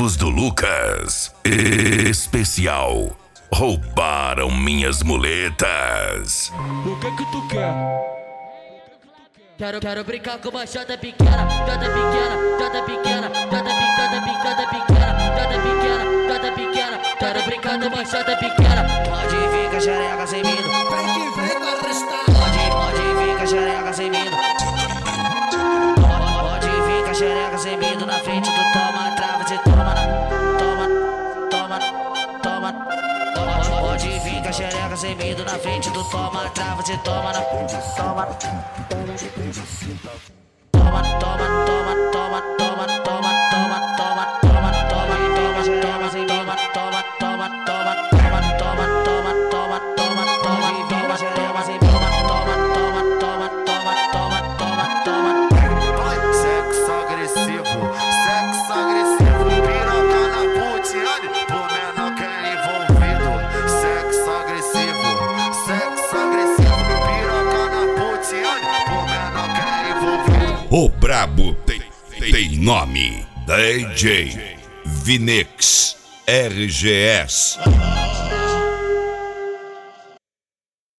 exclusivos do Lucas. Especial. Roubaram minhas muletas. O que tu quer? Quero brincar com uma jota pequena, jota pequena, jota pequena, jota pequena, jota pequena, jota pequena, jota pequena. Quero brincar com uma jota pequena. Pode vir com a xereca sem medo. Vem que vem pra prestar. Pode vir com a xereca sem medo. Pode vir com a xereca sem medo. Na frente do toma, trava, você toma, toma, toma, toma. Pode vir com a xereca sem medo. Na frente do toma, trava, você toma, toma, toma, toma, toma, toma, toma, toma, toma, toma, toma, toma, toma, xereca sem medo. Toma, toma, toma, toma, toma, toma, toma, toma, toma, toma, xereca sem medo. Toma, toma, toma, toma, toma, toma, toma. Sexo agressivo, piroca na putiane, por menor que é envolvido. Sexo agressivo, piroca na putiane, por menor que é envolvido. O brabo tem nome. DJ Vinex RGS.